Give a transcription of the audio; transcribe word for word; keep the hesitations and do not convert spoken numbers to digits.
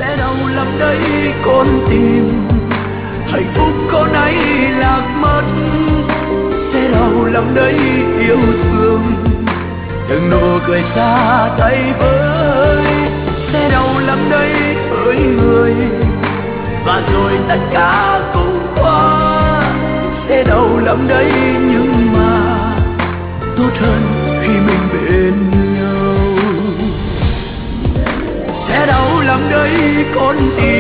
sẽ đau lắm đấy con tim, hạnh phúc con ấy lạc mất, sẽ đau lắm đấy yêu thương, từng nụ cười xa tay với, sẽ đau lắm đấy hỡi người, và rồi tất cả cũng qua, sẽ đau lắm đấy nhưng mà tốt hơn khi mình bên nhau. Sẽ đau lắm đấy con tim,